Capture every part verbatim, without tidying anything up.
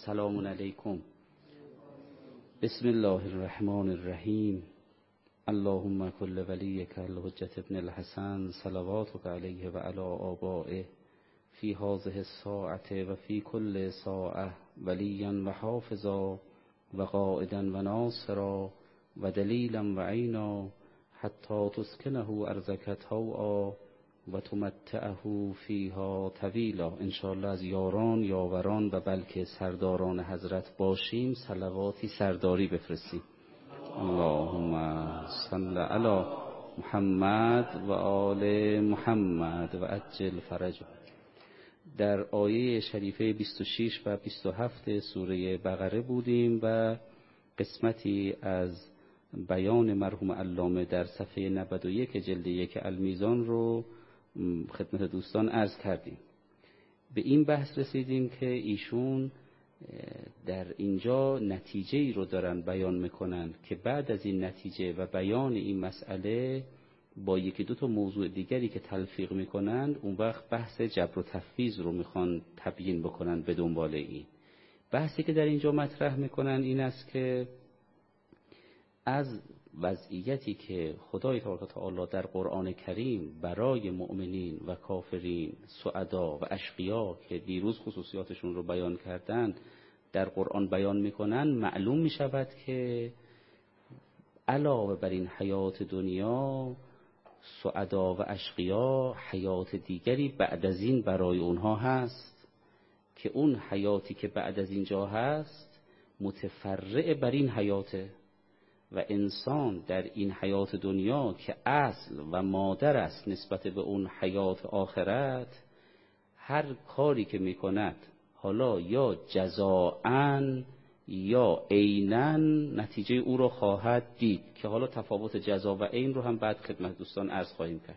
سلام علیکم. بسم الله الرحمن الرحیم. اللهم کل ولیک الحجة ابن الحسن صلواتک علیه و علی آبائه فی هذه الساعة و فی کل ساعة ولیا و حافظا و قائدا و ناصرا و دلیلا و عینا حتی تسکنه ارضک طوعا و تمتعه فیها طویلا. انشاءالله از یاران، یاوران و بلکه سرداران حضرت باشیم صلواتی سرداری بفرستیم. اللهم صل علی محمد و آل محمد و عجل فرجه. در آیه شریفه بیست و شش و بیست و هفت سوره بقره بودیم و قسمتی از بیان مرحوم علامه در صفحه نود و یک جلد یک المیزان رو خدمت دوستان عرض کردیم. به این بحث رسیدیم که ایشون در اینجا نتیجه ای رو دارن بیان میکنن که بعد از این نتیجه و بیان این مسئله با یکی دو تا موضوع دیگری که تلفیق میکنن اون وقت بحث جبر و تفویض رو میخوان تبیین بکنن به دنبال این. بحثی که در اینجا مطرح میکنن این است که از وضعیتی که خدای تبارک و تعالی در قرآن کریم برای مؤمنین و کافرین، سعدا و اشقیا که دیروز خصوصیاتشون رو بیان کردن در قرآن بیان میکنن، معلوم میشود که علاوه بر این حیات دنیا، سعدا و اشقیا حیات دیگری بعد از این برای اونها هست که اون حیاتی که بعد از اینجا هست متفرع بر این حیاته و انسان در این حیات دنیا که اصل و مادر است نسبت به اون حیات آخرت، هر کاری که میکند حالا یا جزاءً یا عیناً نتیجه او رو خواهد دید که حالا تفاوت جزا و عین رو هم بعد خدمت دوستان عرض خواهیم کرد.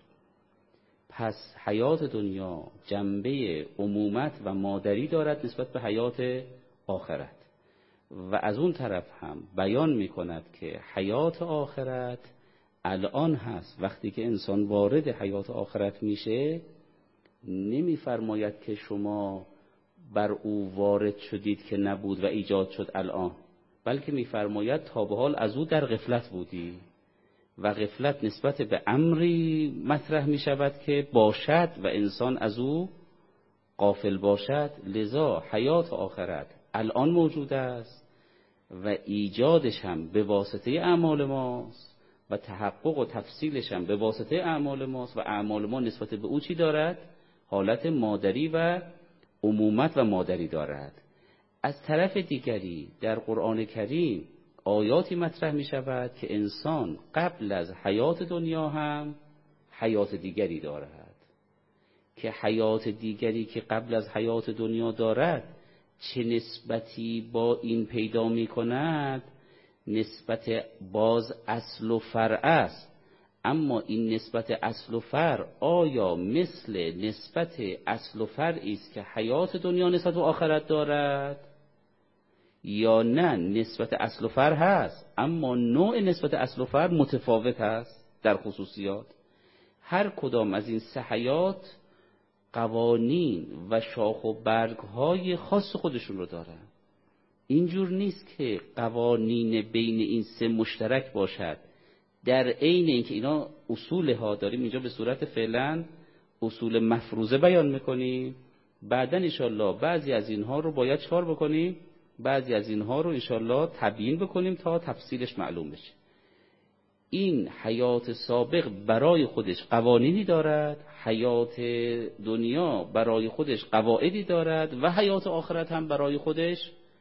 پس حیات دنیا جنبه عمومت و مادری دارد نسبت به حیات آخرت و از اون طرف هم بیان می کند که حیات آخرت الان هست. وقتی که انسان وارد حیات آخرت میشه نمی فرماید که شما بر او وارد شدید که نبود و ایجاد شد الان، بلکه می فرماید تا به حال از او در غفلت بودی و غفلت نسبت به امری مطرح می شود که باشد و انسان از او غافل باشد. لذا حیات آخرت الان موجود است و ایجادش هم به واسطه اعمال ماست و تحقق و تفصیلش هم به واسطه اعمال ماست و اعمال ما نسبت به او چی دارد؟ حالت مادری و عمومت و مادری دارد. از طرف دیگری در قرآن کریم آیاتی مطرح می شود که انسان قبل از حیات دنیا هم حیات دیگری دارد که حیات دیگری که قبل از حیات دنیا دارد چه نسبتی با این پیدا می کند؟ نسبت باز اصل و فرع است. اما این نسبت اصل و فرع آیا مثل نسبت اصل و فرعی است که حیات دنیا نسبت به آخرت دارد یا نه؟ نسبت اصل و فرع هست اما نوع نسبت اصل و فرع متفاوت است در خصوصیات. هر کدام از این سه حیات قوانین و شاخ و برگ های خاص خودشون رو دارن. اینجور نیست که قوانین بین این سه مشترک باشد در عین اینکه اینا اصول ها داریم اینجا به صورت فعلا اصول مفروضه بیان میکنیم، بعدن انشالله بعضی از اینها رو باید چکار بکنیم؟ بعضی از اینها رو انشالله تبیین بکنیم تا تفصیلش معلوم بشه. این حیات سابق برای خودش قوانینی دارد، حیات دنیا برای خودش قواعدی دارد و حیات آخرت هم برای خودش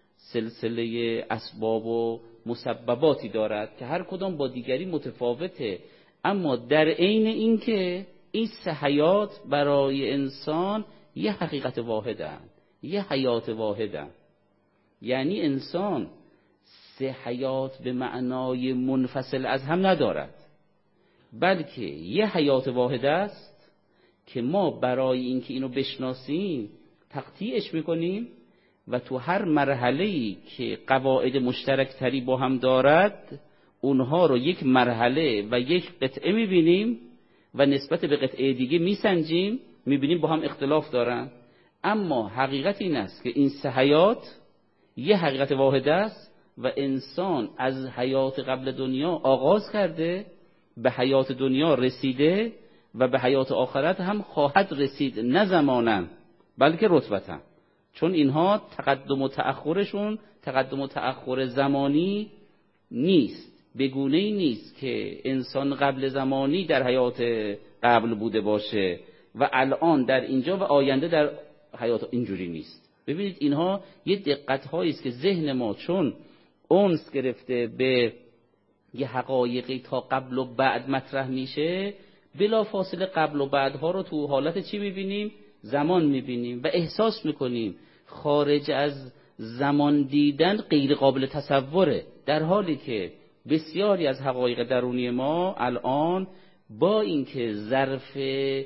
سلسله اسباب و مسبباتی دارد که هر کدام با دیگری متفاوته. اما در عین این که این سه حیات برای انسان یه حقیقت واحدند، یه حیات واحدند. یعنی انسان سه حیات به معنای منفصل از هم ندارد، بلکه یه حیات واحد است که ما برای اینکه اینو بشناسیم تقطیعش میکنیم و تو هر مرحله‌ای که قواعد مشترک تری با هم دارد اونها رو یک مرحله و یک قطعه میبینیم و نسبت به قطعه دیگه میسنجیم، میبینیم با هم اختلاف دارن. اما حقیقت این است که این سه حیات یه حقیقت واحد است و انسان از حیات قبل دنیا آغاز کرده، به حیات دنیا رسیده و به حیات آخرت هم خواهد رسید، نه زمانن بلکه رتبتن. چون اینها تقدم و تأخرشون تقدم و تأخر زمانی نیست، به گونه‌ای نیست که انسان قبل زمانی در حیات قبل بوده باشه و الان در اینجا و آینده در حیات، اینجوری نیست. ببینید اینها یه دقت‌هایی است که ذهن ما چون اونس گرفته به یه حقایقی تا قبل و بعد مطرح میشه، بلا فاصله قبل و بعدها رو تو حالت چی میبینیم؟ زمان میبینیم و احساس میکنیم خارج از زمان دیدن غیر قابل تصوره، در حالی که بسیاری از حقایق درونی ما الان با اینکه ظرف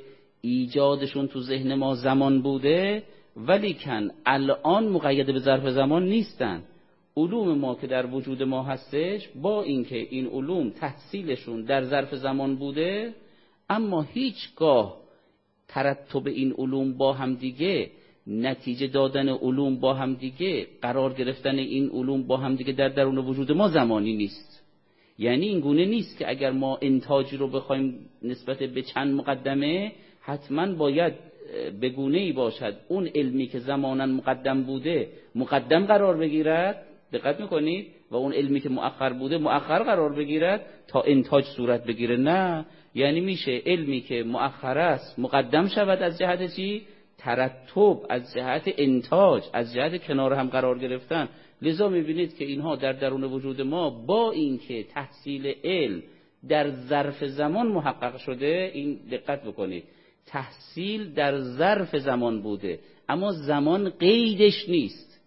ایجادشون تو ذهن ما زمان بوده ولیکن الان مقید به ظرف زمان نیستن. علوم ما که در وجود ما هستش با اینکه این علوم تحصیلشون در ظرف زمان بوده، اما هیچگاه ترتب این علوم با هم دیگه، نتیجه دادن علوم با هم دیگه، قرار گرفتن این علوم با هم دیگه در درون وجود ما زمانی نیست. یعنی این گونه نیست که اگر ما انتاجی رو بخوایم نسبت به چند مقدمه، حتما باید به گونه‌ای باشد اون علمی که زمانا مقدم بوده مقدم قرار بگیرد، دقت میکنید، و اون علمی که مؤخر بوده مؤخر قرار بگیرد تا انتاج صورت بگیره. نه، یعنی میشه علمی که مؤخر است مقدم شود از جهت چی؟ ترتب، از جهت انتاج، از جهت کنار هم قرار گرفتن. لذا میبینید که اینها در درون وجود ما با اینکه تحصیل علم در ظرف زمان محقق شده، این دقت بکنید، تحصیل در ظرف زمان بوده اما زمان قیدش نیست،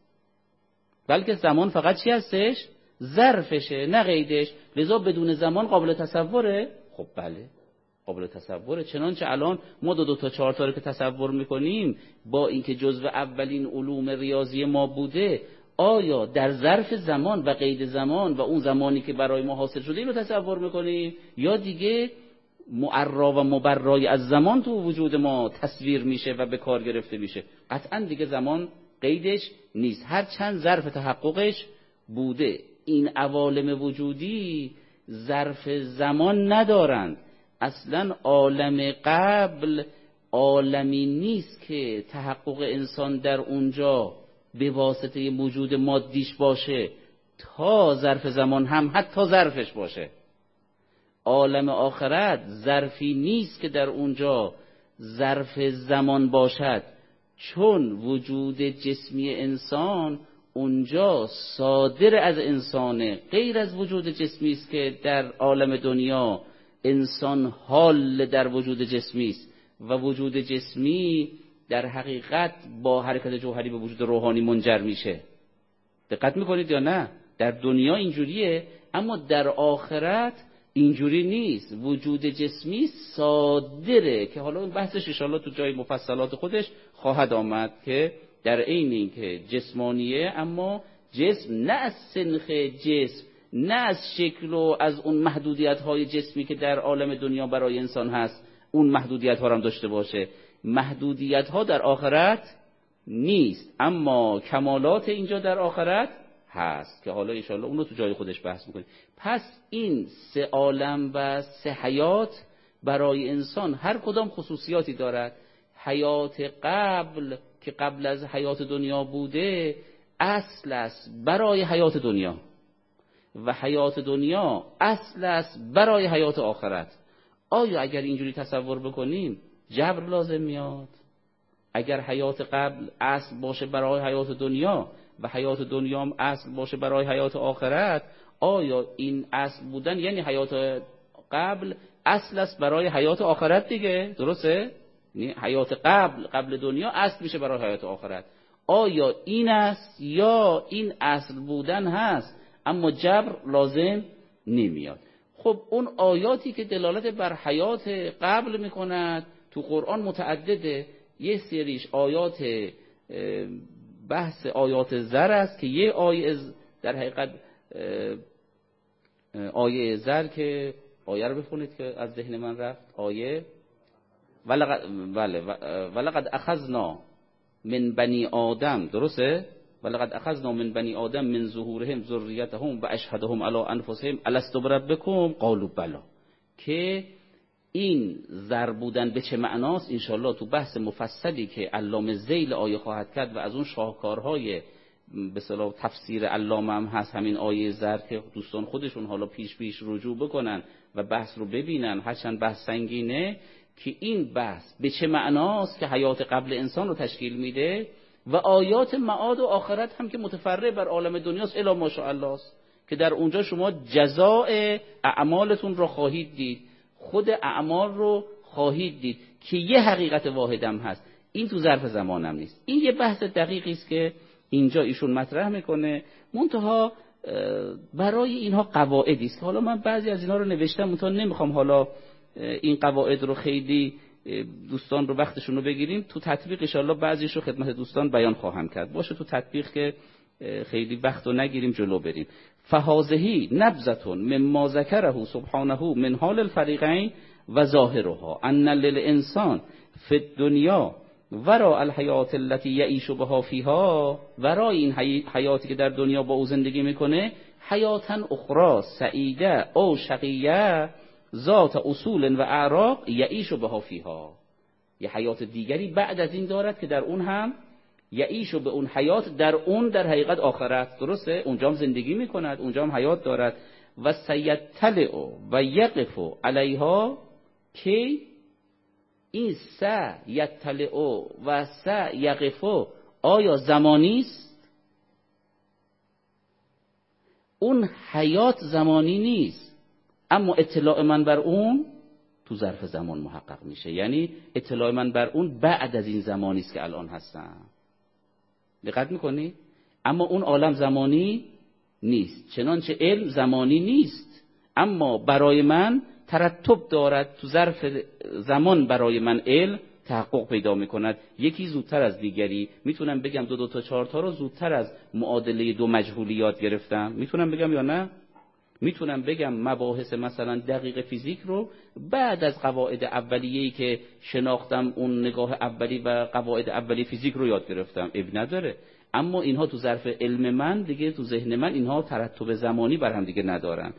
بلکه زمان فقط چی هستش؟ ظرفشه، نه قیدش. لذا بدون زمان قابل تصوره؟ خب بله قابل تصوره. چنانچه الان ما دو دو تا چهار تا رو که تصور میکنیم با اینکه جزو اولین علوم ریاضی ما بوده، آیا در ظرف زمان و قید زمان و اون زمانی که برای ما حاصل شده این رو تصور میکنیم یا دیگه معرا و مبرای از زمان تو وجود ما تصویر میشه و به کار گرفته میشه؟ قطعا دیگه زمان قیدش نیست، هر چند ظرف تحققش بوده. این عوالم وجودی ظرف زمان ندارند. اصلا عالم قبل عالمی نیست که تحقق انسان در اونجا به واسطه وجود مادیش باشه تا ظرف زمان هم حتی ظرفش باشه. عالم آخرت ظرفی نیست که در اونجا ظرف زمان باشد، چون وجود جسمی انسان اونجا صادر از انسانه، غیر از وجود جسمی است که در عالم دنیا انسان حال در وجود جسمی است و وجود جسمی در حقیقت با حرکت جوهری به وجود روحانی منجر میشه. دقت میکنید یا نه؟ در دنیا اینجوریه اما در آخرت اینجوری نیست. وجود جسمی صادره که حالا بحثش ان شاءالله تو جای مفصلات خودش خواهد آمد که در عین این که جسمانیه اما جسم نه از سنخ جسم، نه از شکل و از اون محدودیت های جسمی که در عالم دنیا برای انسان هست اون محدودیت ها هم داشته باشه. محدودیت ها در آخرت نیست اما کمالات اینجا در آخرت هست که حالا ان شاءالله اون رو تو جای خودش بحث میکنیم. پس این سه عالم و سه حیات برای انسان هر کدام خصوصیاتی دارد. حیات قبل که قبل از حیات دنیا بوده اصل است برای حیات دنیا و حیات دنیا اصل است برای حیات آخرت. آیا اگر اینجوری تصور بکنیم جبر لازم میاد؟ اگر حیات قبل اصل باشه برای حیات دنیا و حیات دنیا هم اصل باشه برای حیات آخرت، آیا این اصل بودن یعنی حیات قبل اصل است برای حیات آخرت دیگه؟ درسته؟ یعنی حیات قبل قبل دنیا اصل میشه برای حیات آخرت. آیا این است یا این اصل بودن هست اما جبر لازم نمیاد؟ خب اون آیاتی که دلالت بر حیات قبل میکند تو قرآن متعدده. یه سریش آیات بحث آیات زر است که یه آیه در حقیقت آیه زر که آیه رو بخونید که از ذهن من رفت. آیه ولقد بله ولقد اخذنا من بنی آدم، درسته؟ ولقد اخذنا من بنی آدم من ظهورهم ذریتهم و اشهدهم علی انفسهم الست بربکم قالوا بلی. که این زر بودن به چه معناست انشالله تو بحث مفصلی که علامه ذیل آیه خواهد کرد و از اون شاهکارهای به اصطلاح تفسیر علامه هم هست همین آیه زر که دوستان خودشون حالا پیش پیش رجوع بکنن و بحث رو ببینن، هرچند بحث سنگینه، که این بحث به چه معناست که حیات قبل انسان رو تشکیل میده و آیات معاد و آخرت هم که متفرع بر عالم دنیاست الا ماشاءالله است که در اونجا شما جزاء اعمالتون رو خواهید دید، خود اعمال رو خواهید دید که یه حقیقت واحدم هست، این تو ظرف زمانم نیست. این یه بحث دقیقی است که اینجا ایشون مطرح میکنه. منتها برای اینها قواعدی است که حالا من بعضی از اینا رو نوشتم، منتها نمیخوام حالا این قواعد رو خیلی دوستان رو وقتشون رو بگیریم. تو تطبیق ان شاءالله بعضیش رو خدمت دوستان بیان خواهم کرد. باشه تو تطبیق که خیلی وقت رو نگیریم جلو بریم. فهازهی نبذتون مما ذکره سبحانه من حال الفریقین و ظاهرها ان للانسان فی الدنیا ورا الحیات التي یعیش بها فیها، ورای این حیاتی که در دنیا با او زندگی میکنه، حیاتا اخرى سعیده او شقیه ذات اصول و اعراق یعیش بها فیها، یه حیات دیگری بعد از این دارد که در اون هم یعیش به اون حیات، در اون در حقیقت آخرت، درسته؟ اونجا هم زندگی میکند، اونجا هم حیات دارد. و سیطلع و یقف علیها، که این س یطلع و س یقف آیا زمانی است؟ اون حیات زمانی نیست، اما اطلاع من بر اون تو ظرف زمان محقق میشه. یعنی اطلاع من بر اون بعد از این زمانی است که الان هستم. دقت میکنی؟ اما اون عالم زمانی نیست، چنانچه علم زمانی نیست، اما برای من ترتب دارد تو ظرف زمان. برای من علم تحقق پیدا میکند، یکی زودتر از دیگری. میتونم بگم دو دو تا چهار تا رو زودتر از معادله دو مجهولیات گرفتم، میتونم بگم یا نه؟ میتونم بگم مباحث مثلا دقیق فیزیک رو بعد از قواعد اولیه‌ای که شناختم، اون نگاه اولی و قواعد اولی فیزیک رو یاد گرفتم، اب نداره. اما اینها تو ظرف علم من دیگه، تو ذهن من اینها ترتب زمانی بر هم دیگه ندارن.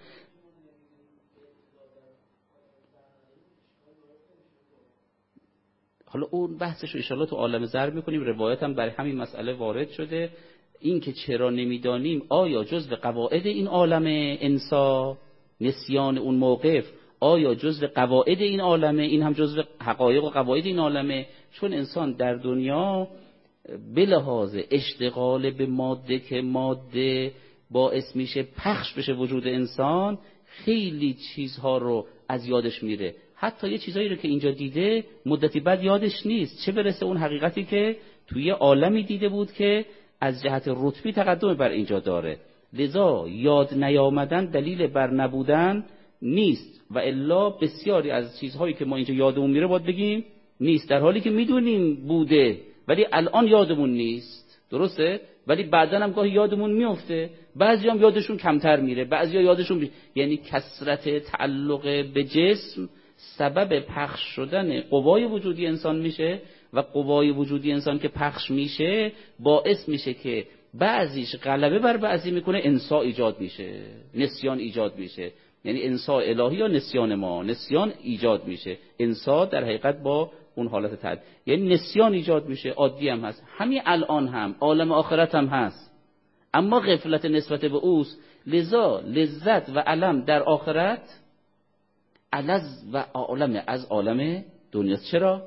حالا اون بحثش رو ان شاءالله تو عالم ذر میکنیم. روایت هم برای همین مسئله وارد شده، این که چرا نمیدانیم آیا جزء قواعد این عالم انسا نسیان اون موقف، آیا جزء قواعد این عالمه، این هم جزء حقایق و قواعد این عالمه. چون انسان در دنیا به لحاظ اشتغال به ماده که ماده باعث میشه پخش بشه وجود انسان، خیلی چیزها رو از یادش میره. حتی یه چیزایی رو که اینجا دیده مدتی بعد یادش نیست، چه برسه اون حقیقتی که توی عالمی دیده بود که از جهت رتبی تقدم بر اینجا داره. لذا یاد نیامدن دلیل بر نبودن نیست، و الا بسیاری از چیزهایی که ما اینجا یادمون میره باید بگیم نیست، در حالی که میدونیم بوده ولی الان یادمون نیست، درسته؟ ولی بعداً هم گاهی یادمون میفته. بعضی هم یادشون کمتر میره، بعضی ها یادشون بی... یعنی کثرت تعلق به جسم سبب پخش شدن قوای وجودی انسان میشه، و قوای وجودی انسان که پخش میشه باعث میشه که بعضیش غلبه بر بعضی میکنه، انسا ایجاد میشه، نسیان ایجاد میشه. یعنی انسا الهی یا نسیان ما، نسیان ایجاد میشه، انسا در حقیقت با اون حالت تعد، یعنی نسیان ایجاد میشه. عادی هم هست، همین الان هم عالم آخرت هم هست، اما غفلت نسبت به اوست. لذا لذت و علم در آخرت علز و عالم از عالم دنیاست. چرا؟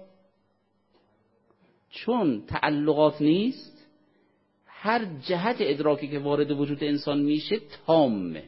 چون تعلقات نیست، هر جهت ادراکی که وارد وجود انسان میشه تامه،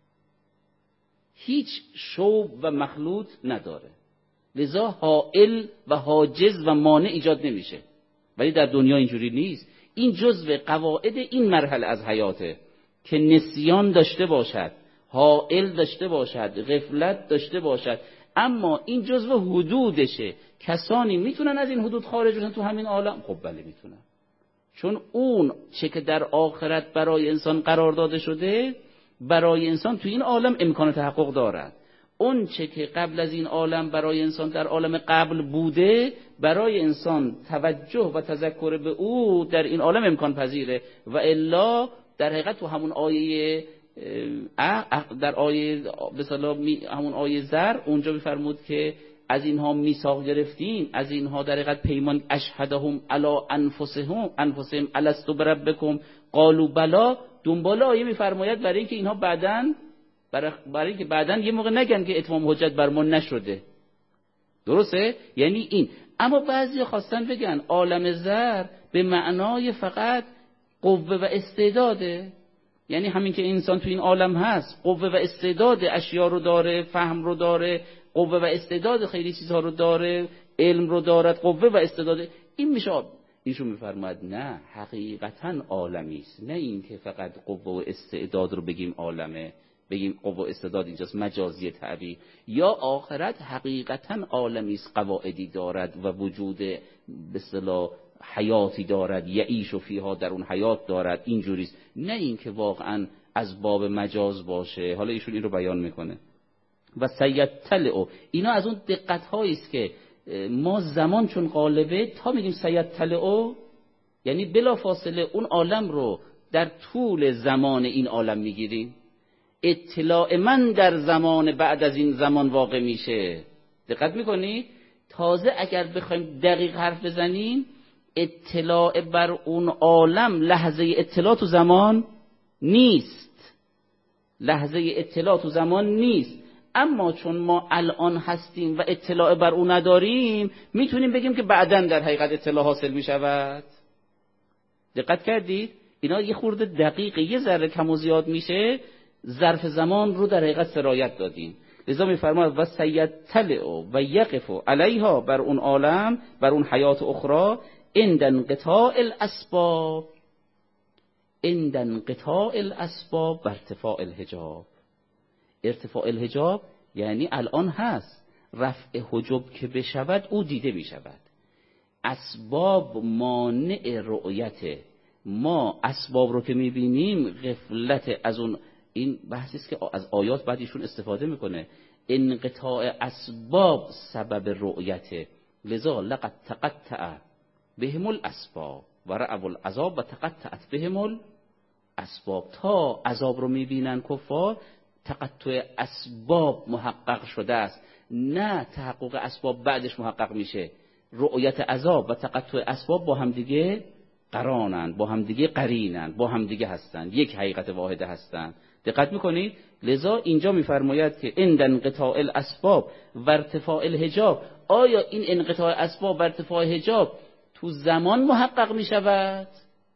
هیچ شوب و مخلوط نداره، لذا حائل و حاجز و مانع ایجاد نمیشه. ولی در دنیا اینجوری نیست. این جزء قواعد این مرحله از حیاته که نسیان داشته باشد، حائل داشته باشد، غفلت داشته باشد، اما این جزء حدودشه. کسانی میتونن از این حدود خارج بشن تو همین عالم؟ خب بله میتونن، چون اون چه که در آخرت برای انسان قرار داده شده برای انسان تو این عالم امکان تحقق دارد. اون چه که قبل از این عالم برای انسان در عالم قبل بوده، برای انسان توجه و تذکر به او در این عالم امکان پذیره. و الا در حقیقت تو همون آیه در آیه به اصطلاح همون آیه زر اونجا میفرمود که از اینها میثاق گرفتیم، از اینها در حقیقت پیمان اشهدهم علی انفسهم انفسهم الست بربکم قالوا بلا. دنبال آیه میفرماید برای اینکه اینها بعداً برای, برای اینکه بعداً یه موقع نگن که اتمام حجت بر ما نشده. درسته؟ یعنی این. اما بعضی خواستن بگن عالم زر به معنای فقط قوه و استعداده، یعنی همین که انسان تو این عالم هست قوه و استعداد اشیا رو داره، فهم رو داره، قوه و استعداد خیلی چیزها رو داره، علم رو دارد، قوه و استعداد این میشه. ایشون میفرماید نه، حقیقتا عالمی است، نه این که فقط قوه و استعداد رو بگیم عالمه، بگیم قوه و استعداد اینجاست مجازی تعبیر. یا آخرت حقیقتا عالمی است، قواعدی دارد و وجود به اصطلاح حیاتی دارد، یعیش و فیها در اون حیات دارد، اینجوریست، نه این که واقعا از باب مجاز باشه. حالا ایشون این رو بیان میکنه. و سیطلع، اینا از اون دقت هایی است که ما زمان چون غالبه تا میگیم سیطلع یعنی بلا فاصله اون عالم رو در طول زمان این عالم میگیریم. اطلاع من در زمان بعد از این زمان واقع میشه. دقت میکنی؟ تازه اگر بخوایم دقیق حرف بزنیم، اطلاع بر اون عالم لحظه اطلاع تو زمان نیست، لحظه اطلاع تو زمان نیست. اما چون ما الان هستیم و اطلاع بر اون نداریم، میتونیم بگیم که بعداً در حقیقت اطلاع حاصل میشود. دقت کردید؟ اینا یه خورده دقیقه، یه ذره کم و زیاد میشه، ظرف زمان رو در حقیقت سرایت دادیم. لذا میفرماید و سیطلع و یقف علیها، بر اون عالم، بر اون حیات اخرى، عند انقطاع الاسباب، عند انقطاع الاسباب و ارتفاع الحجاب. ارتفاع الحجاب یعنی الان هست، رفع حجب که بشود او دیده میشود. اسباب مانع رؤیته، ما اسباب رو که میبینیم غفلت از اون. این بحثی است که از آیات بعد ایشون استفاده میکنه. انقطاع اسباب سبب رؤیته، لذا لقد تقطع بهم الاسباب و رأوا العذاب و تقطعت بهم الاسباب. تا عذاب رو میبینن کفار، تقطع اسباب محقق شده است، نه تحقق اسباب بعدش محقق میشه. رؤیت عذاب و تقطع اسباب با هم دیگه قرانند، با هم دیگه قرینند، با هم دیگه هستند، یک حقیقت واحده هستند. دقت میکنید؟ لذا اینجا میفرماید که عند انقطاع الاسباب و ارتفاع الحجاب. آیا این انقطاع اسباب و ارتفاع حجاب تو زمان محقق میشود؟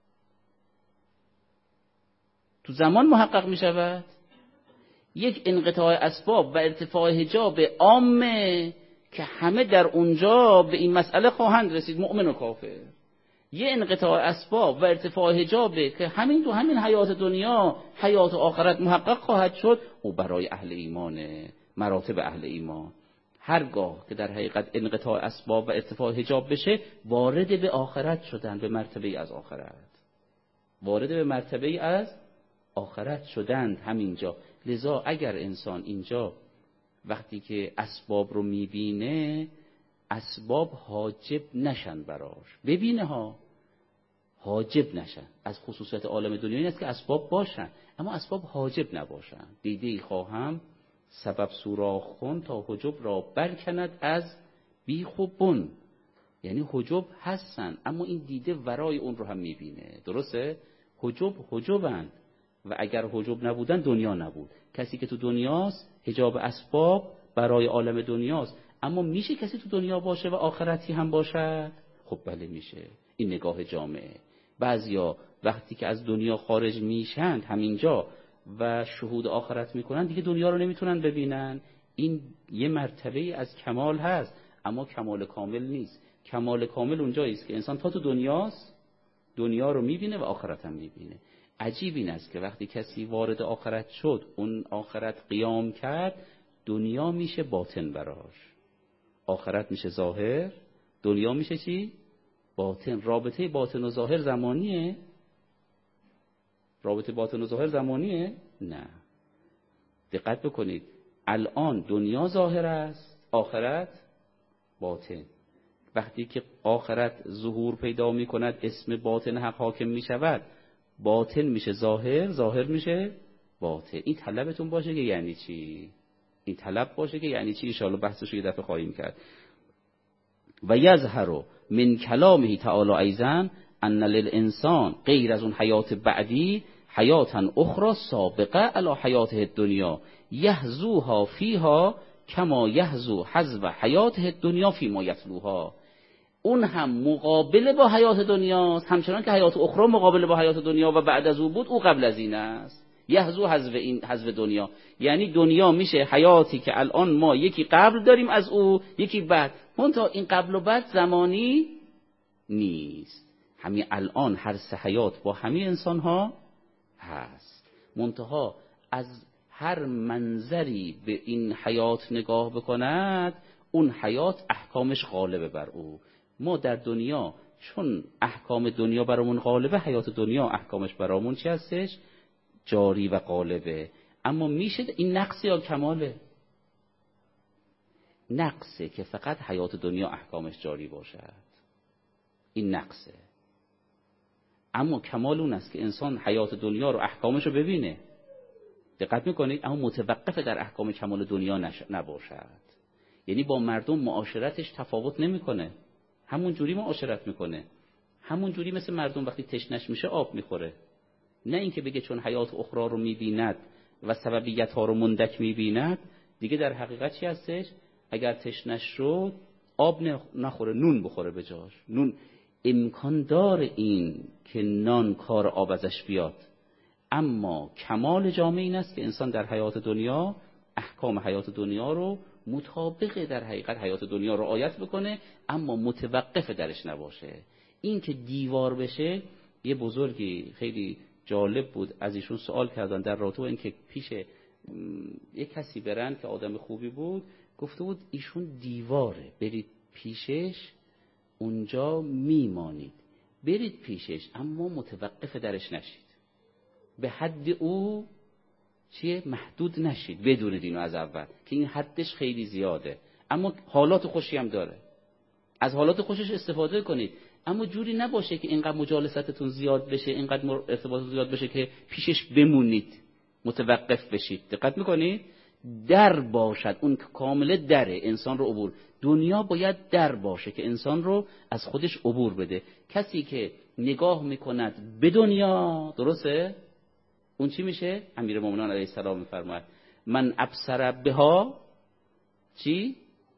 تو زمان محقق میشود؟ یک انقطاع اسباب و ارتفاع حجاب عامه که همه در اونجا به این مسئله خواهند رسید، مؤمن و کافر. یه انقطاع اسباب و ارتفاع حجابه که همین تو همین حیات دنیا، حیات آخرت محقق خواهد شد، او برای اهل ایمانه، مراتب اهل ایمان. هرگاه که در حقیقت انقطاع اسباب و ارتفاع حجاب بشه، وارد به آخرت شدن، به مرتبه از آخرت، وارد به مرتبه از آخرت شدند همینجا. لذا اگر انسان اینجا وقتی که اسباب رو میبینه، اسباب حاجب نشن براش، ببینه ها، حاجب نشن. از خصوصیت عالم دنیا این است که اسباب باشن اما اسباب حاجب نباشن. دیده ای خواهم سبب سوراخ کن تا حجب را برکند از بیخ و بن. یعنی حجب هستن اما این دیده ورای اون رو هم میبینه. درسته؟ حجب حجبن و اگر حجب نبودن دنیا نبود. کسی که تو دنیاست حجاب اسباب برای عالم دنیاست، اما میشه کسی تو دنیا باشه و آخرتی هم باشد؟ خب بله میشه. این نگاه جامعه. بعضیا وقتی که از دنیا خارج میشند همینجا و شهود آخرت میکنن، دیگه دنیا رو نمیتونن ببینن. این یه مرتبه از کمال هست اما کمال کامل نیست. کمال کامل اونجایی است که انسان تا تو دنیاست دنیا رو میبینه و آخرت هم میبینه. عجیب این است که وقتی کسی وارد آخرت شد، اون آخرت قیام کرد، دنیا میشه باطن براش، آخرت میشه ظاهر، دنیا میشه چی؟ باطن. رابطه باطن و ظاهر زمانیه؟ رابطه باطن و ظاهر زمانیه؟ نه. دقت بکنید، الان دنیا ظاهر است، آخرت باطن. وقتی که آخرت ظهور پیدا می کند، اسم باطن حق حاکم می شود، باطن میشه ظاهر، ظاهر میشه باطن. این طلبتون باشه که یعنی چی؟ این طلب باشه که یعنی چی؟ ان شاء الله بحثش رو یه دفعه خواهیم کرد. و یظهر من کلامه تعالی ایضا ان للانسان غیر از اون حیات بعدی حیاتا اخرى سابقه علی حیاته الدنیا یحظوها فیها کما یحظو حظو حیاته الدنیا فیما یتلوها. اون هم مقابل با حیات دنیاست، همچنان که حیات اخرى مقابل با حیات دنیا و بعد از او بود، او قبل از این است. یحظو حظو این حظو دنیا، یعنی دنیا میشه حیاتی که الان ما یکی قبل داریم از او، یکی بعد. منتها این قبل و بعد زمانی نیست، همین الان هر سه حیات با همین انسان ها هست. منتها از هر منظری به این حیات نگاه بکند، اون حیات احکامش غالبه بر او. ما در دنیا چون احکام دنیا برامون غالبه، حیات دنیا احکامش برامون چی هستش؟ جاری و غالبه. اما میشه این نقص یا کماله؟ نقصه که فقط حیات دنیا احکامش جاری باشد، این نقصه. اما کمال اون است که انسان حیات دنیا رو احکامش رو ببینه، دقت میکنید، اما متوقف در احکام کمال دنیا نش... نباشد. یعنی با مردم معاشرتش تفاوت نمیکنه، همون جوری معاشرت میکنه، همون جوری مثل مردم وقتی تشنش میشه آب میخوره. نه اینکه بگه چون حیات اخرى رو میبیند و سببیت ها رو مندک میبیند دیگه در حقیقت چی هستش؟ اگر تشنش شد آب نخوره، نون بخوره به جاش. نون امکان داره این که نان کار آب ازش بیاد، اما کمال جامعه این است که انسان در حیات دنیا احکام حیات دنیا رو مطابق در حقیقت حیات دنیا رو رعایت بکنه، اما متوقف درش نباشه. این که دیوار بشه، یه بزرگی خیلی جالب بود، از ایشون سوال کردن در رابطه با اینکه پیش یه کسی برن که آدم خوبی بود، گفته بود ایشون دیواره، برید پیشش اونجا میمانید، برید پیشش اما متوقف درش نشید، به حد او چیه محدود نشید، بدون دینو از اول که این حدش خیلی زیاده. اما حالات خوشی هم داره، از حالات خوشش استفاده کنید، اما جوری نباشه که اینقدر مجالستتون زیاد بشه، اینقدر ارتباطتون زیاد بشه که پیشش بمونید، متوقف بشید. دقت میکنید؟ در باشد، اون که کامل دره انسان رو عبور. دنیا باید در باشه که انسان رو از خودش عبور بده. کسی که نگاه میکند به دنیا، درسته؟ اون چی میشه؟ امیرالمومنین علیه السلام میفرماید من ابصر بها چی؟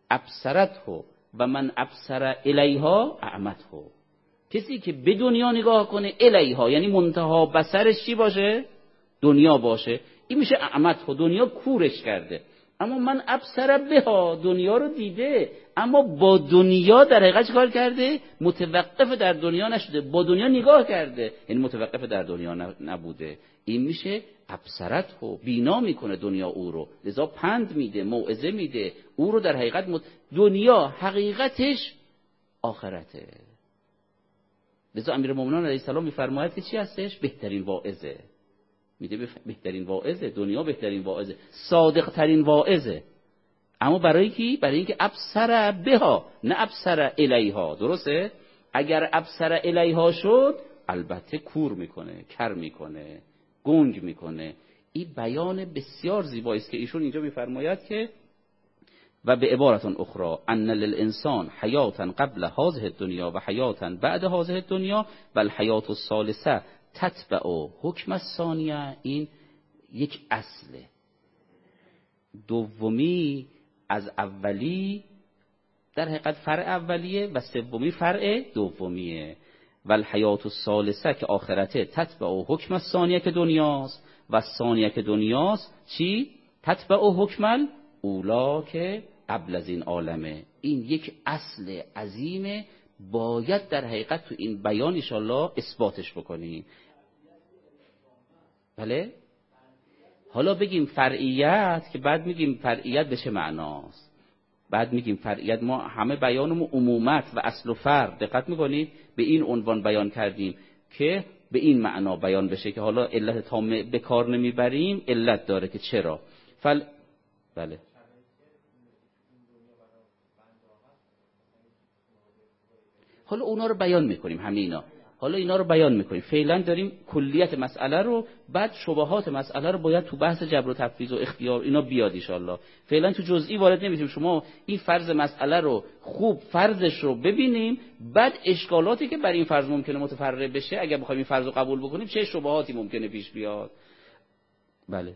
ابصرته و من ابصر الیها اعمته. کسی که به دنیا نگاه کنه، الیها یعنی منتها بصرش چی باشه؟ دنیا باشه، این میشه اعمته، دنیا کورش کرده. اما من ابصر بها، دنیا رو دیده اما با دنیا در حقیقت چه کار کرده؟ متوقف در دنیا نشده، با دنیا نگاه کرده، یعنی متوقف در دنیا نبوده. این میشه ابصرته، بینا میکنه دنیا او رو، لذا پند میده، موعظه میده او رو. در حقیقت مت... دنیا حقیقتش آخرته. لذا امیرالمومنین علیه السلام میفرماید که چی هستش؟ بهترین واعظه. میده بهترین واعظه، دنیا بهترین واعظه، صادق ترین واعظه. اما برای کی؟ برای اینکه ابصر بها، نه ابصر الیها. درسته؟ اگر ابصر الیها شد البته کور میکنه، کر میکنه، گنگ میکنه. این بیان بسیار زیبایی است که ایشون اینجا میفرماید که و به عبارت اخرى ان للانسان حیاتا قبل هذه الدنیا و حیاتا بعد هذه الدنیا و الحیات الثالثه تتبع حکم الثانیه. این یک اصله، دومی از اولی در حقیقت فرع اولیه و سومی فرع دومیه. و الحیات الثالثه که آخرته تتبع حکم الثانیه که دنیاست و الثانیه که دنیاست چی؟ تتبع حکم الاولی که قبل از این عالمه. این یک اصل عظیمه، باید در حقیقت تو این بیان انشالله اثباتش بکنیم. بله؟ حالا بگیم فرعیت، که بعد میگیم فرعیت به چه معناست. بعد میگیم فرعیت، ما همه بیانمون عمومت و اصل و فرع، دقت میکنید به این عنوان بیان کردیم که به این معنا بیان بشه، که حالا علت تام به کار نمیبریم، علت داره که چرا. فل بله حالا اونا رو بیان میکنیم، همه اینا حالا اینا رو بیان میکنیم. فعلا داریم کلیت مسئله رو، بعد شبهات مسئله رو باید تو بحث جبر و تفویض و اختیار اینا بیاد ان شاء الله. فعلا تو جزئی وارد نمیشیم. شما این فرض مسئله رو خوب فرضش رو ببینیم، بعد اشکالاتی که برای این فرض ممکنه متفرع بشه اگر بخوایم این فرض رو قبول بکنیم چه شبهاتی ممکنه پیش بیاد. بله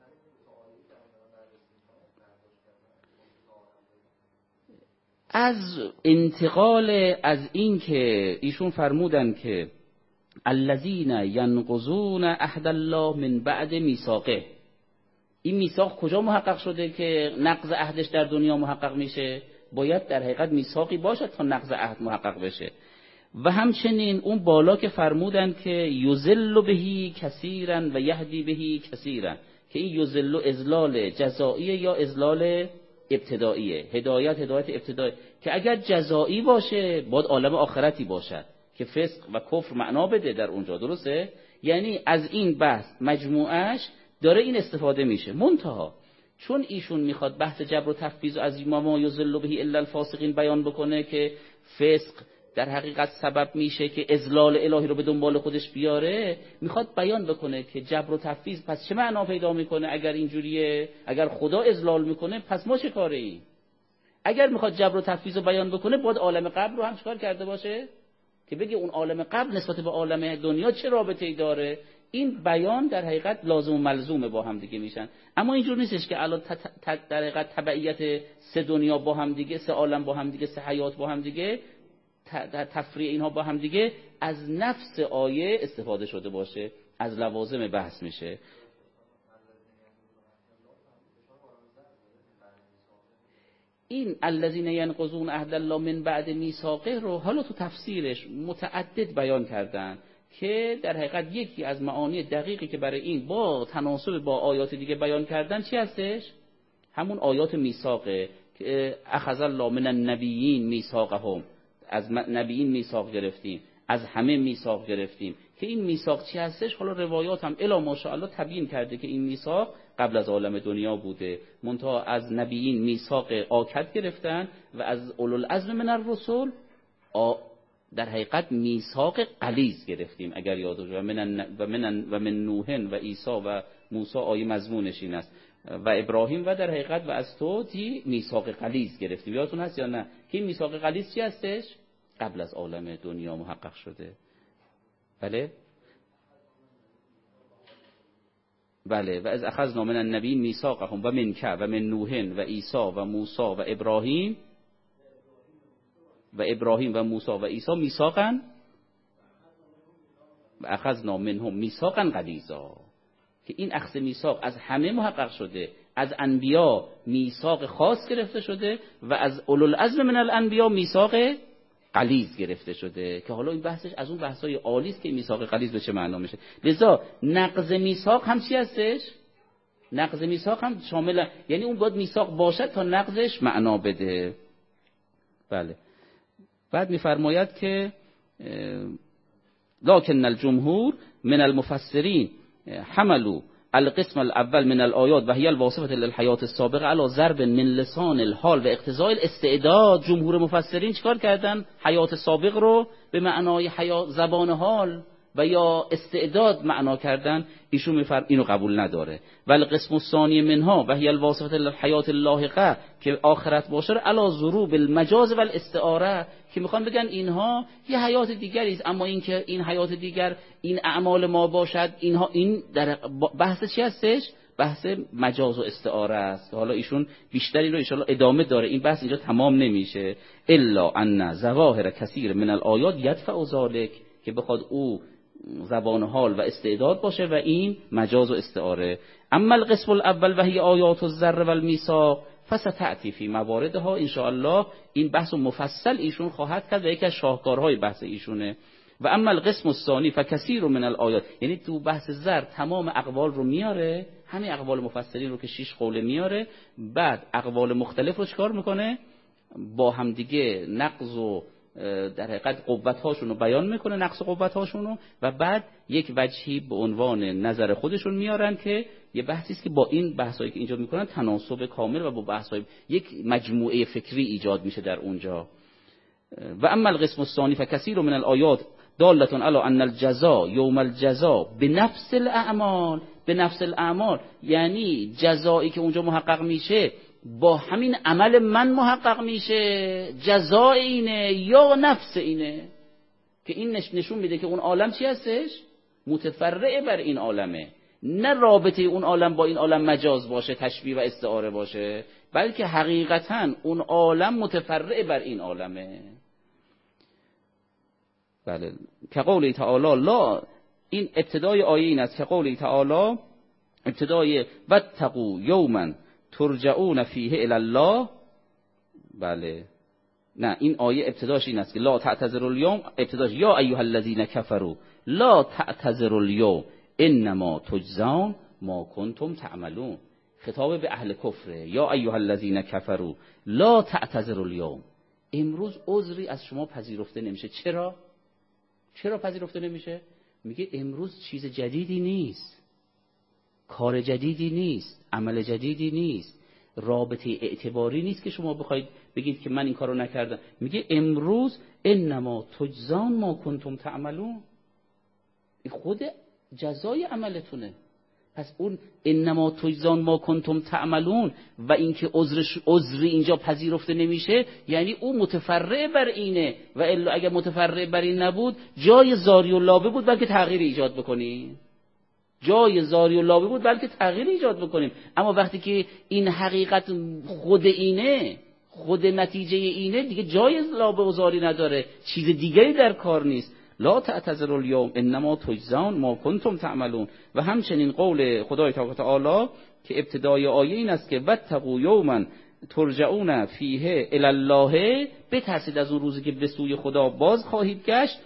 از انتقال از این که ایشون فرمودن که الذین ینقضون عهد الله من بعد میثاقه، این میثاق کجا محقق شده که نقض عهدش در دنیا محقق میشه؟ باید در حقیقت میثاقی باشد تا نقض عهد محقق بشه. و همچنین اون بالا که فرمودن که یذل بهی کثیرا و یهدی بهی کثیرا، که این یذل اذلال جزائیه یا اذلال ابتداییه. هدایت هدایت ابتدایی که اگر جزایی باشه باید عالم آخرتی باشد که فسق و کفر معنا بده در اونجا، درسته؟ یعنی از این بحث مجموعش داره این استفاده میشه. منتها چون ایشون میخواد بحث جبر و تفویض از ما یذل به الا الفاسقین بیان بکنه که فسق در حقیقت سبب میشه که اذلال الهی رو به دنبال خودش بیاره، میخواد بیان بکنه که جبر و تفویض پس چه معنا پیدا میکنه اگر اینجوریه؟ اگر خدا اذلال میکنه پس ما چه کاره ایم؟ اگر میخواد جبر و تفویض رو بیان بکنه باید عالم قبل رو هم چیکار کرده باشه که بگه اون عالم قبل نسبت به عالم دنیا چه رابطه‌ای داره. این بیان در حقیقت لازم و ملزومه با هم دیگه میشن. اما اینجور نیستش که الان در حقیقت تبعیت سه دنیا با هم دیگه، سه عالم با هم دیگه، سه حیات با هم دیگه، تفریع اینها با هم دیگه از نفس آیه استفاده شده باشه، از لوازم بحث میشه. این الذین ینقضون عهد الله من بعد میثاقه رو حالا تو تفسیرش متعدد بیان کردن که در حقیقت یکی از معانی دقیقی که برای این با تناسب با آیات دیگه بیان کردن چی هستش؟ همون آیات میثاقه که اخذ الله من النبیین میثاقهم، از نبیین میثاق گرفتیم، از همه میثاق گرفتیم. که این میثاق چی هستش؟ حالا روایات هم الا ماشاءالله تبیین کرده که این میثاق قبل از عالم دنیا بوده، منتها از نبیین میثاق آکد گرفتن و از اولوالعزم من الرسل در حقیقت میثاق غلیظ گرفتیم اگر یاد باشه. و من و من و من نوح و عیسی و موسی آیه مضمونش این است و ابراهیم و در حقیقت و از تو تی میثاق غلیظ گرفتیم. یادتون هست یا نه که این میثاق غلیظ چی هستش؟ قبل از عالم دنیا محقق شده. بله بله و از اخذنا من النبی میثاقهم و منک و من نوح و عیسی و موسی و ابراهیم و ابراهیم و موسی و عیسی میثاقا و اخذنا منهم میثاقا غلیظا، که این اخذ میثاق از همه محقق شده. از انبیا میثاق خاص گرفته شده و از اولوالعزم من الانبیا میثاق غلیظ گرفته شده، که حالا این بحثش از اون بحثای عالی است که میثاق غلیظ به چه معنا میشه. لذا نقض میثاق هم چی هستش؟ نقض میثاق هم شامل، یعنی اون باید میثاق باشد تا نقضش معنا بده. بله. بعد میفرماید که لکن الجمهور من المفسرین حملوا القسم الاول من الآیات و هی الواصفة للحیات السابقه علی ضرب من لسان الحال و اقتضاء الاستعداد. جمهور مفسرین چیکار کردن؟ حیات سابق رو به معنای حیات زبان حال و یا استعداد معنا کردن. ایشون میفرم اینو قبول نداره. ولی قسم الثانی منها و هی الواصفة للحیات اللاحقه که آخرت باشه علی ضروب المجاز و الاستعاره، که میخوان بگن اینها یه حیات دیگری است، اما این که این حیات دیگر این اعمال ما باشد، اینها این در بحث چی هستش؟ بحث مجاز و استعاره است. حالا ایشون بیشتری رو ان شاء الله ادامه داره، این بحث اینجا تمام نمیشه. الا ان ظواهر کثیر من الآیات یدفع ذلک، که بخواد او زبان حال و استعداد باشه و این مجاز و استعاره. اما القسم الاول و هی آیات الذر و المیثاق فستأتی فی مواردها ان شاء الله. این بحث مفصل ایشون خواهد کرد و یکی از شاهکارهای بحث ایشونه. و اما القسم الثانی فکثیر من الآیات، یعنی تو بحث زر تمام اقوال رو میاره، همه اقوال مفسرین رو که شش قوله میاره، بعد اقوال مختلف رو چکار میکنه؟ با همدیگه نقض و در حقیقت قوت‌هاشون رو بیان میکنه، نقص قوت‌هاشون رو، و بعد یک وجهی به عنوان نظر خودشون میارن که یه بحثی است که با این بحثایی که اینجا میکنن تناسب کامل و با بحثای یک مجموعه فکری ایجاد میشه در اونجا. و اما القسم الثانی فکثیر من الآیات دالة علی ان الجزاء یوم الجزاء بنفس الاعمال. به نفس الاعمال یعنی جزایی که اونجا محقق میشه با همین عمل من محقق میشه، جزای اینه یا نفس اینه، که این نشون میده که اون عالم چی هستش؟ متفرع بر این عالمه، نه رابطه اون عالم با این عالم مجاز باشه، تشبیه و استعاره باشه، بلکه حقیقتا اون عالم متفرع بر این عالمه. بله، که قولی تعالی لا، این ابتدای آیه این است که قولی تعالی ابتدای واتقوا یوما ترجعون فیه الی الله. بله نه، این آیه ابتداش این است که لا تعتذروا اليوم، ابتداش یا ایها الذین کفروا لا تعتذروا اليوم انما تجزون ما کنتم تعملون. خطاب به اهل کفره، یا ایها الذین کفروا لا تعتذروا اليوم، امروز عذری از شما پذیرفته نمیشه. چرا؟ چرا پذیرفته نمیشه؟ میگه امروز چیز جدیدی نیست، کار جدیدی نیست، عمل جدیدی نیست، رابطه اعتباری نیست که شما بخواید بگید که من این کارو نکردم. میگه امروز انما تجزون ما کنتم تعملون، خود جزای عملتونه. پس اون انما تجزون ما کنتم تعملون و اینکه عذرش عذری اینجا پذیرفته نمیشه یعنی او متفرع بر اینه، و الا اگر متفرع بر این نبود جای زاری و لابه بود بلکه تغییر ایجاد بکنیم، جای زاری و لابه بود بلکه تغییر ایجاد بکنیم. اما وقتی که این حقیقت خود اینه، خود نتیجه اینه، دیگه جای لابه و زاری نداره، چیز دیگری در کار نیست. لا تعتذروا اليوم انما تجزون ما کنتم تعملون. و همچنین قول خدای تعالی که ابتدای آیه این است که واتقوا یوما ترجعون فیه الی الله، بترسید از اون روزی که به سوی خدا باز خواهید گشت،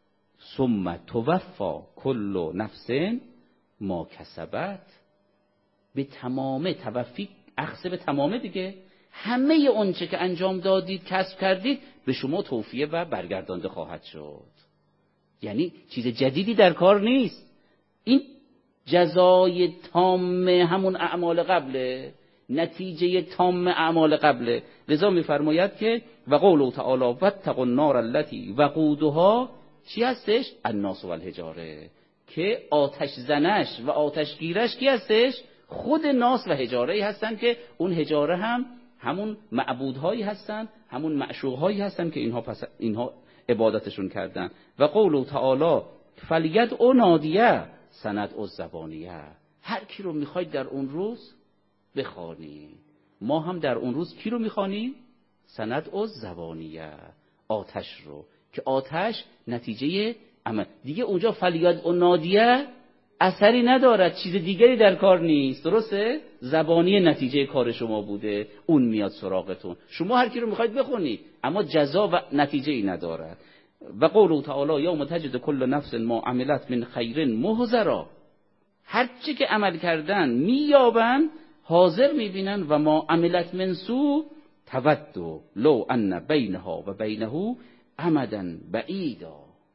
ثم توفی کل نفس ما کسبت، به تمامه، توفی اخذ به تمامه دیگه، همه اون چه که انجام دادید کسب کردید به شما توفیه و برگردانده خواهد شد. یعنی چیز جدیدی در کار نیست، این جزای تام همون اعمال قبله، نتیجه تام اعمال قبله. لذا میفرماید که و قوله تعالی واتقوا النار التي وقودها، چی هستش؟ الناس و الحجاره، که آتش زنش و آتشگیرش کی هستش؟ خود ناس و حجاره هستن، که اون حجاره هم همون معبودهایی هستن، همون معشوقهایی هستن که اینها پس اینها عبادتشون کردن. و قول تعالی فلیدع نادیه سندع الزبانیه، هر کی رو میخواید در اون روز بخوانی. ما هم در اون روز کی رو میخوانیم؟ سندع الزبانیه، آتش رو، که آتش نتیجه عمل دیگه. اونجا فلیدع نادیه اثری ندارد، چیز دیگری در کار نیست، درسته؟ زبانی نتیجه کار شما بوده، اون میاد سراغتون. شما هر کی رو میخواید بخونید، اما جزا و نتیجه ای ندارد. و قوله تعالی یوم تجد کل نفس ما عملت من خیر محضرا، هر چی که عمل کردن مییابن، حاضر میبینن، و ما عملت من سو تود لو ان بینها و بینه امدا بعیدا.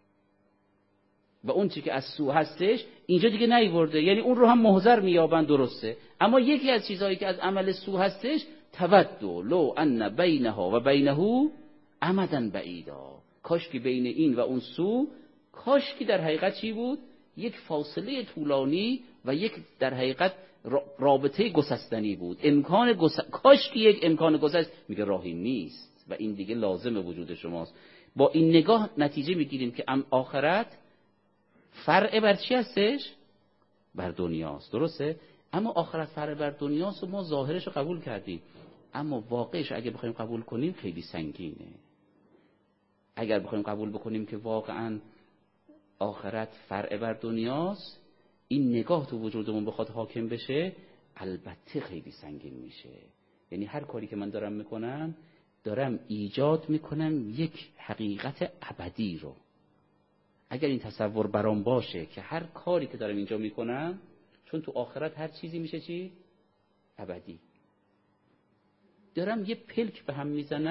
و اون چی که از سو هستش اینجا دیگه نیورده، یعنی اون رو هم محضر مییابن، درسته. اما یکی از چیزهایی که از عمل سو هستش تود لو ان بینها و بینه امدا بعیدا، کاش که بین این و اون سو، کاش که در حقیقت چی بود؟ یک فاصله طولانی و یک در حقیقت رابطه گسستنی بود، امکان گس... کاش که یک امکان گسست. میگه راهی نیست و این دیگه لازم وجود شماست. با این نگاه نتیجه میگیریم که آخرت فرع بر چی هستش؟ بر دنیاست، درسته؟ اما آخرت فرع بر دنیاست و ما ظاهرش رو قبول کردیم، اما واقعش اگه بخوایم قبول کنیم خیلی سنگینه. اگر بخوایم قبول بکنیم که واقعا آخرت فرع بر دنیاست، این نگاه تو وجودمون بخواد حاکم بشه، البته خیلی سنگین میشه. یعنی هر کاری که من دارم میکنم، دارم ایجاد میکنم یک حقیقت ابدی رو. اگر این تصور برام باشه که هر کاری که دارم اینجا میکنم، چون تو آخرت هر چیزی میشه چی؟ ابدی. دارم یه پلک به هم میزنم،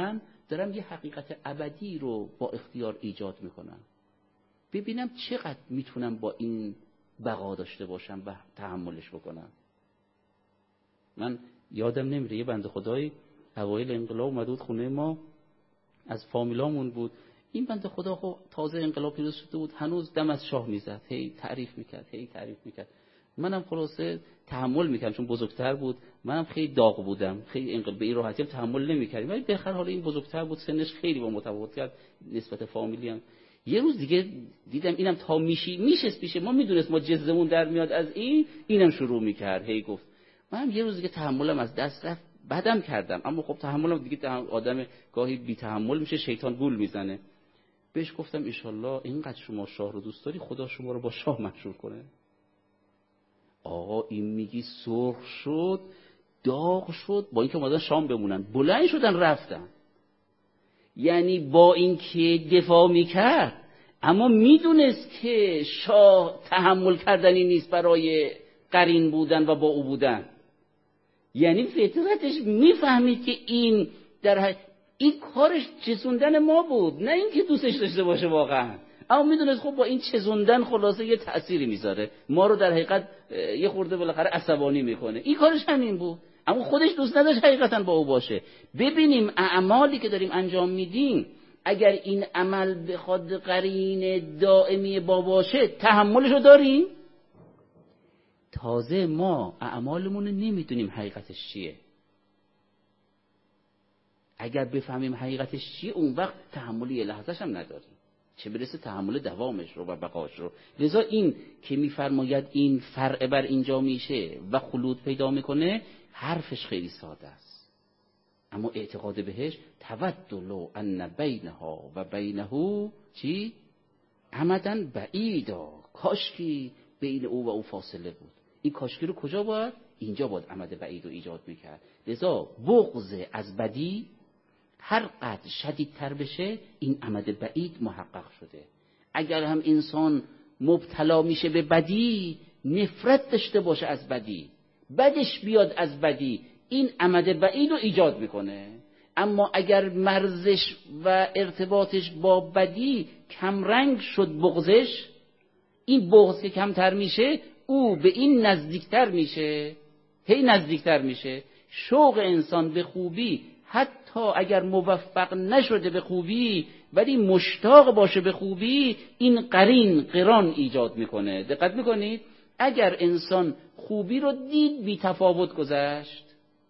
دارم یه حقیقت ابدی رو با اختیار ایجاد میکنم، ببینم چقدر میتونم با این بقا داشته باشم و تحملش بکنم. من یادم نمیره یه بنده خدایی اوایل انقلاب اومد بود خونه ما، از فامیلامون بود. این بنده خدا خب تازه انقلاب پیروز شده بود، هنوز دم از شاه میزد، هی تعریف میکرد هی تعریف میکرد. منم خلاصه تحمل میکردم چون بزرگتر بود، منم خیلی داغ بودم، خیلی انقلاب به این راحتی تحمل نمیکردم، ولی به هر حال این بزرگتر بود، سنش خیلی با متفاوت کرد نسبت فامیلی هم. یه روز دیگه دیدم اینم تا میشی میشست پیشه ما، میدونست ما جزمون در میاد از این، اینم شروع میکرد هی گفت. منم یه روز دیگه تحملم از دست رفت، بعدم کردم، اما خب تحملم دیگه آدم گاهی بی تحمل میشه، شیطان گول میزنه. بهش گفتم ان شاءالله اینقدر شما شاه رو دوست داری خدا شما رو با شاه مشهور کنه. آقا این میگی سرخ شد، داغ شد، با اینکه اومدن شام بمونن بلند شدن رفتن. یعنی با اینکه دفاع میکرد اما میدونست که شاه تحمل کردنی نیست برای قرین بودن و با او بودن. یعنی فطرتش میفهمید که این در این کارش چسوندن ما بود، نه اینکه دوستش داشته باشه واقعا، اما میدونست خب با این چسوندن خلاصه یه تأثیری میذاره، ما رو در حقیقت یه خورده بالاخره عصبانی میکنه. این کارش همین بود، اما خودش دوست نداشت حقیقتا با او باشه. ببینیم اعمالی که داریم انجام میدیم، اگر این عمل بخواد قرین دائمی با باشه تحملشو داریم؟ تازه ما اعمالمون نمیدونیم حقیقتش چیه. اگر بفهمیم حقیقتش چیه اون وقت تحمل یه لحظه‌ش هم نداریم، چه برسه تحمل دوامش رو و بقاش رو. لذا این که میفرماید این فرع بر اینجا میشه و خلود پیدا میکنه، حرفش خیلی ساده است، اما اعتقاد بهش تودلو ان بینها و بینه چی؟ امدن بعیدا، کاشکی بین او و او فاصله بود. این کاشکی رو کجا باید؟ اینجا باید امد بعید رو ایجاد میکرد. لذا بغض از بدی هر قدر شدیدتر بشه این امد بعید محقق شده. اگر هم انسان مبتلا میشه به بدی، نفرت داشته باشه از بدی، بدش بیاد از بدی، این امد بعید رو ایجاد میکنه. اما اگر مرزش و ارتباطش با بدی کمرنگ شد بغضش، این بغض که کمتر میشه او به این نزدیکتر میشه، هی نزدیکتر میشه. شوق انسان به خوبی حتی اگر موفق نشده به خوبی ولی مشتاق باشه به خوبی، این قرین قران ایجاد میکنه. دقت میکنید؟ اگر انسان خوبی رو دید بی تفاوت گذشت،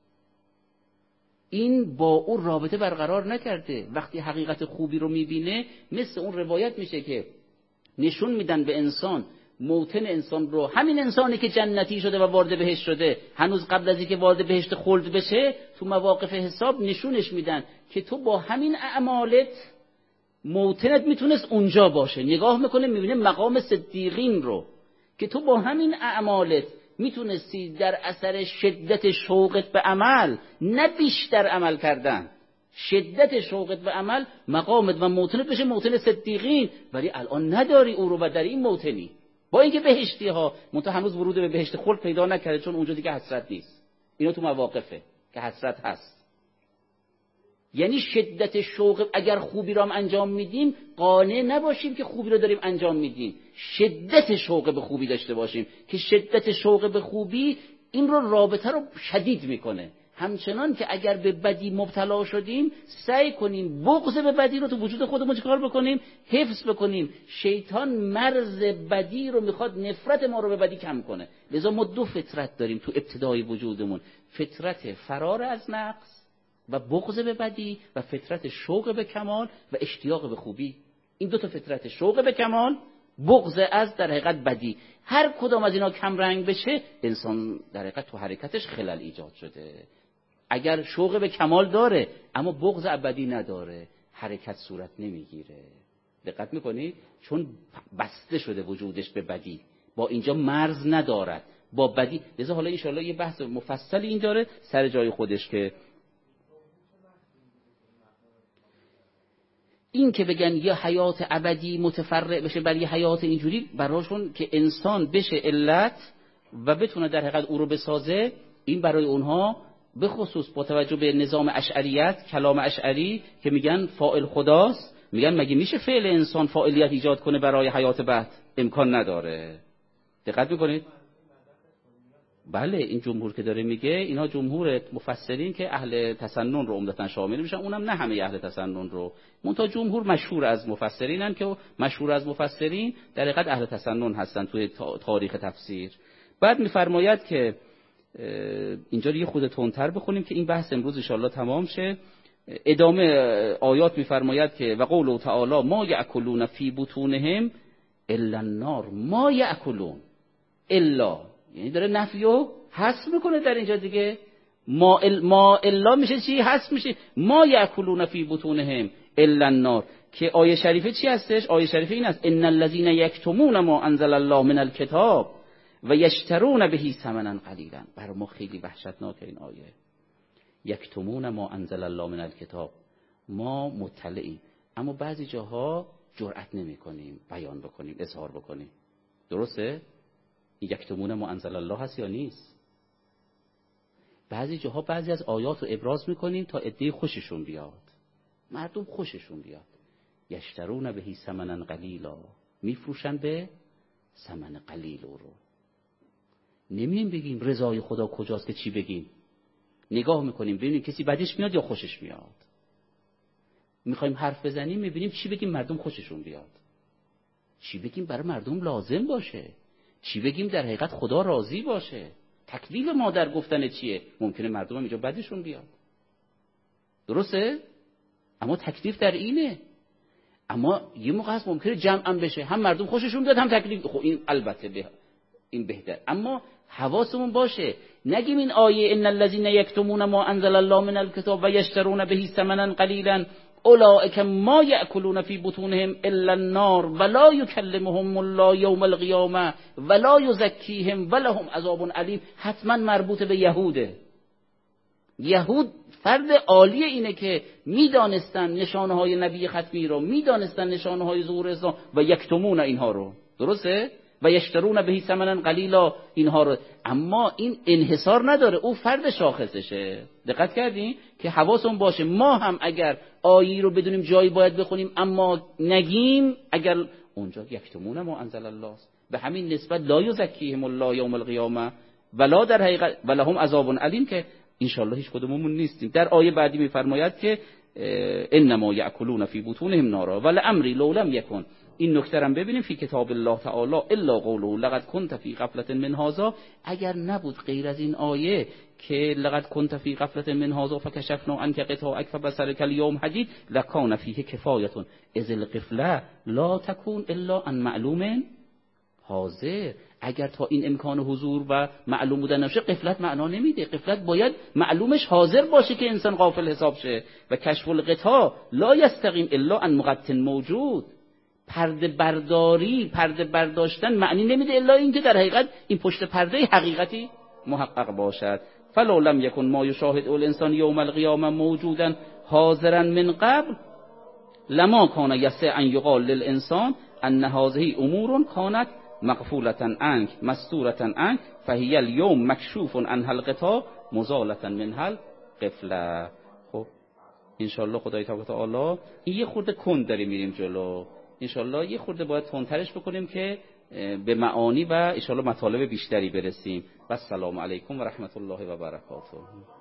این با اون رابطه برقرار نکرده. وقتی حقیقت خوبی رو میبینه، مثل اون روایت میشه که نشون میدن به انسان موطن انسان رو، همین انسانی که جنتی شده و وارد بهشت شده، هنوز قبل از اینکه وارد بهشت خلد بشه، تو مواقف حساب نشونش میدن که تو با همین اعمالت موطنت میتونست اونجا باشه. نگاه میکنه میبینه مقام صدیقین رو که تو با همین اعمالت میتونستی در اثر شدت شوقت به عمل، نه بیشتر عمل کردن، شدت شوقت به عمل مقامت و موطنت بشه موطن صدیقین، ولی الان نداری او رو و در این موطنی. با اینکه بهشتی ها منتها هنوز ورود به بهشت خلد پیدا نکرده، چون اونجا دیگه حسرت نیست. اینا تو مواقفه که حسرت هست. یعنی شدت شوق، اگر خوبی رو هم انجام میدیم قانع نباشیم که خوبی رو داریم انجام میدیم، شدت شوق به خوبی داشته باشیم که شدت شوق به خوبی این رو رابطه رو شدید میکنه. همچنان که اگر به بدی مبتلا شدیم سعی کنیم بغض به بدی رو تو وجود خودمون چیکار بکنیم؟ حفظ بکنیم. شیطان مرز بدی رو میخواد نفرت ما رو به بدی کم کنه. لذا ما دو فطرت داریم تو ابتدای وجودمون، فطرت فرار از نقص و بغض به بدی و فطرت شوق به کمال و اشتیاق به خوبی. این دو تا فطرت، شوق به کمال، بغض از در حقیقت بدی، هر کدام از اینا کم رنگ بشه انسان در حقیقت تو حرکتش خلل ایجاد شده. اگر شوق به کمال داره اما بغض ابدی نداره، حرکت صورت نمیگیره. دقت میکنید؟ چون بسته شده وجودش به بدی، با اینجا مرز ندارد با بدی. لذا حالا انشاءالله یه بحث مفصلی این داره سر جای خودش، که این که بگن یه حیات ابدی متفرع بشه بر یه حیات اینجوری، براشون که انسان بشه علت و بتونه در حقیقت او رو بسازه، این برای اونها به خصوص با توجه به نظام اشعریت، کلام اشعری که میگن فاعل خداست، میگن مگه میشه فعل انسان فاعلیت ایجاد کنه برای حیات بعد؟ امکان نداره. دقت میکنید؟ بله این جمهور که داره میگه، اینا جمهور مفسرین که اهل تسنن رو عمدتاً شامل میشن، اونم نه همه اهل تسنن رو، منتها جمهور مشهور از مفسرینن که مشهور از مفسرین در حقیقت اهل تسنن هستن توی تاریخ تفسیر. بعد میفرماید که اینجا یه خود تندتر بخونیم که این بحث امروز ان شاءالله تمام شه. ادامه آیات میفرماید که و قوله تعالی ما یاکلون فی بطونهم الا النار، ما یاکلون الا، یعنی داره نفی و حذف میکنه در اینجا دیگه. ما ال ما الا میشه چی؟ حذف میشه. ما یاکلون فی بطونهم الا النار، که آیه شریفه چی هستش؟ آیه شریفه این است ان الذين یکتمون ما انزل الله من الکتاب و یشترون بهی ثمنا قلیلا. برای ما خیلی وحشتناک این آیه. یکتمون ما انزل الله من الکتاب، ما مطلعیم اما بعضی جاها جرأت نمی‌کنیم بیان بکنیم، اظهار بکنیم. درسته؟ یکتمون ما انزل الله هست یا نیست؟ بعضی جاها بعضی از آیات رو ابراز می‌کنیم تا عده خوششون بیاد، مردم خوششون بیاد. یشترون بهی ثمنا قلیلا، میفروشن به ثمن قلیل رو. نمی‌ایم بگیم رضای خدا کجاست که چی بگیم. نگاه میکنیم ببینیم کسی بدش میاد یا خوشش میاد. میخوایم حرف بزنیم میبینیم چی بگیم مردم خوششون بیاد، چی بگیم برای مردم لازم باشه، چی بگیم در حقیقت خدا راضی باشه. تکلیف ما در گفتن چیه؟ ممکنه مردم هم اینجا بدشون بیاد، درسته؟ اما تکلیف در اینه. اما یه موقع هست ممکنه جمع هم بشه، هم مردم خوششون بیاد هم تکلیف. خب این البته به این بهتر، اما حواسمون باشه نگیم این آیه ان الذين یکتمون ما انزل الله من الکتاب و یشترون به ثمنا قلیلا اولئک ما یاکلون فی بطونهم الا النار ولا یکلمهم الله یوم القیامه ولا یزکیهم ولهم عذاب علیم. حتما مربوط به یهوده. یهود فرد عالی اینه که میدانستن نشانه های نبی ختمی رو، میدانستن نشانه های ظهور اسلام و یکتمون اینها رو، درسته؟ و یشترون بهی ثمنا قلیلا اینها رو. اما این انحصار نداره، او فرد شاخصشه. دقت کردین که حواسمون باشه ما هم اگر آیی رو بدونیم جایی باید بخونیم اما نگیم، اگر اونجا یکتمون ما انزل الله است، به همین نسبت لا یزکیهم الله یوم القیامه ولا در حقیقت ولهم عذاب علیم، که ان شاء الله هیچ کدوممون نیستیم. در آیه بعدی میفرماید که انما یاکلون فی بطونهم نارا ولعمری لو لم یکن. این نکته رو ببینیم فی کتاب الله تعالی الا قوله لقد كنت فی غفلة من هذا. اگر نبود غیر از این آیه که لقد كنت فی غفلة من هذا فکشفنا عنک غطاءک فبصرک اليوم حدید لکان فیه کفایة اذ الغفلة لا تكون الا عن معلوم حاضر. اگر تا این امکان حضور و معلوم بودن نشه غفلت معنا نمیده. غفلت باید معلومش حاضر باشه که انسان غافل حساب شه. و کشف الغطاء لا یستقیم الا عن مغط موجود. پرده برداری، پرده برداشتن معنی نمیده الا اینکه در حقیقت این پشت پرده حقیقتی محقق باشد. فلو لم یکن ما یشاهد الانسان یوم القیامه موجودا حاضرا من قبل لما کان یسع ان یقال للانسان ان هذه امور کانت مغفولة عنك مستورة عنك فهي اليوم مكشوف عنها الغطاء مزالة منها الغفلة. خب ان شاء الله خدای تعالی این یه خورده کند داریم میریم جلو، ان شاء الله یه خورده باید تندترش بکنیم که به معانی و ان شاء الله مطالب بیشتری برسیم. و السلام علیکم و رحمت الله و برکاته.